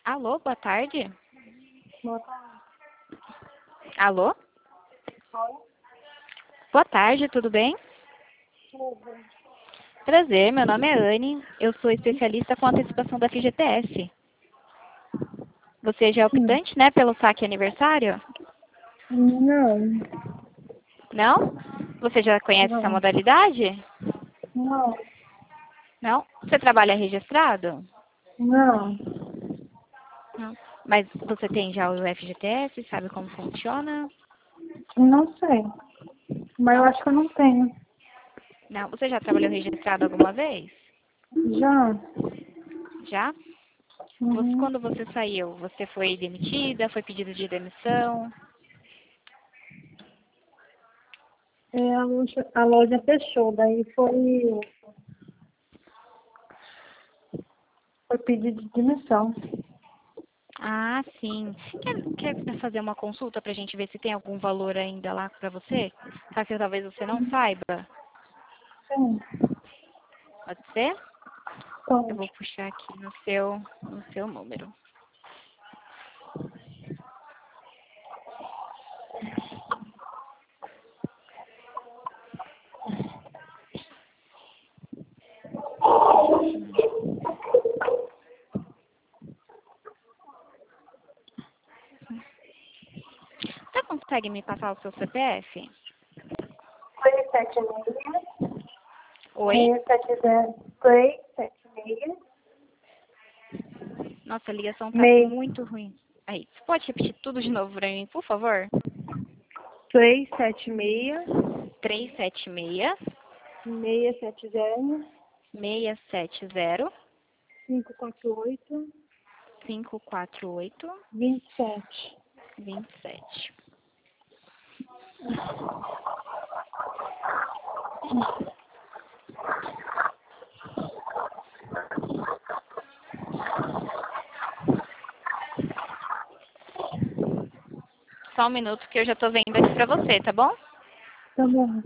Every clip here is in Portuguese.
Alô, boa tarde. Boa tarde. Alô? Oi? Boa tarde, tudo bem? Tudo. Prazer, meu nome é Anne. Eu sou especialista com antecipação da FGTS. Você já é Sim. optante, né, pelo saque aniversário? Não. Não? Você já conhece essa Não. modalidade? Não. Não? Você trabalha registrado? Não. Não. Mas você tem já o FGTS? Sabe como funciona? Não sei. Mas eu Não? acho que eu não tenho. Não. Você já trabalhou registrado alguma vez? Já? Já? Uhum. Quando você saiu, você foi demitida? Foi pedido de demissão? A loja fechou, daí foi pedido de demissão. Ah, sim. Quer fazer uma consulta para a gente ver se tem algum valor ainda lá para você? Caso que talvez você não saiba. Sim. Pode ser? Eu vou Pode. puxar aqui no seu número. Você consegue me passar o seu CPF? 376 Oi? 670 376 Nossa, a ligação tá 6 muito ruim. Aí, você pode repetir tudo de novo para mim, por favor? 376 376 670 670 548 548 27. 27. Só um minuto que eu já tô vendo aqui para você, tá bom? Tá bom.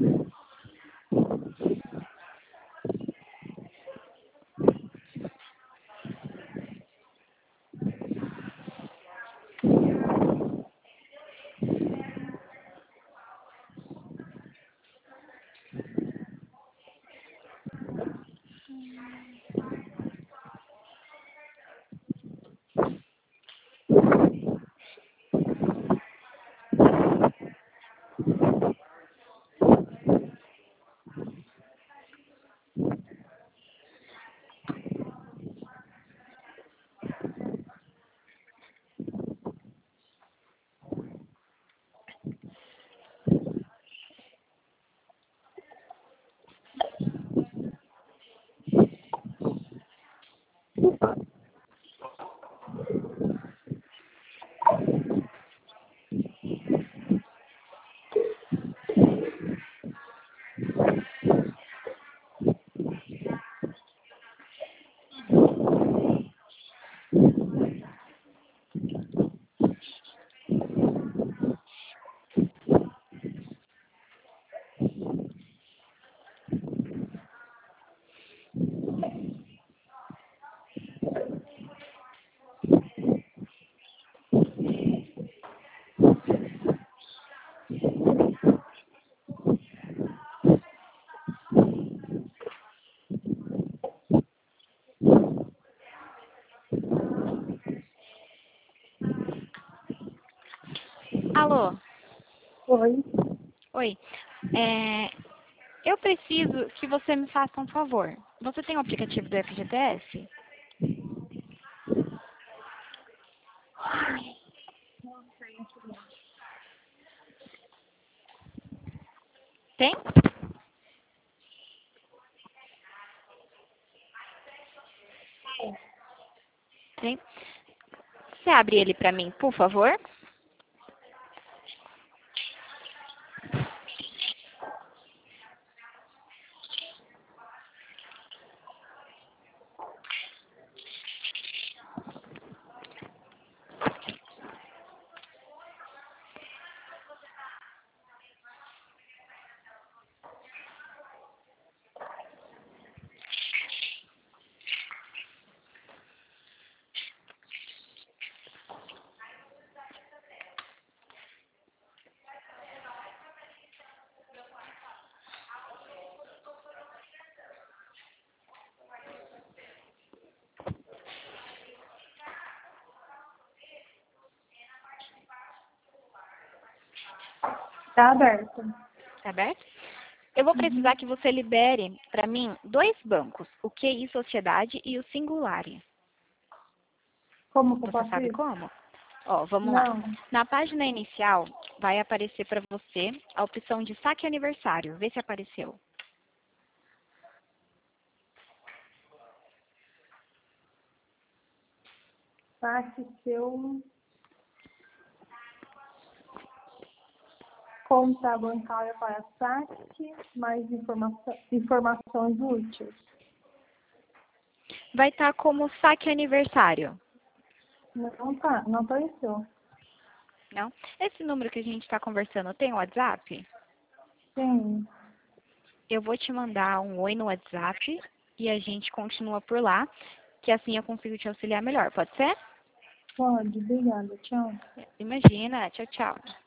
Alô? Oi. Oi. É, eu preciso que você me faça um favor. Você tem o aplicativo do FGTS? Tem? Tem. Você abre ele para mim, por favor? Tá aberto. Tá aberto? Eu vou precisar que você libere para mim 2 bancos, o QI Sociedade e o Singulari. Como que eu Você faço sabe isso? como? Ó, vamos lá. Não. Na página inicial, vai aparecer para você a opção de saque aniversário. Vê se apareceu. Saque seu conta bancária para saque, mais informações úteis. Vai estar como saque aniversário. Não tá, não apareceu. Não? Esse número que a gente está conversando tem WhatsApp? Sim, Eu vou te mandar um oi no WhatsApp e a gente continua por lá, que assim eu consigo te auxiliar melhor. Pode ser? pode, obrigada, tchau. Imagina. Tchau, tchau.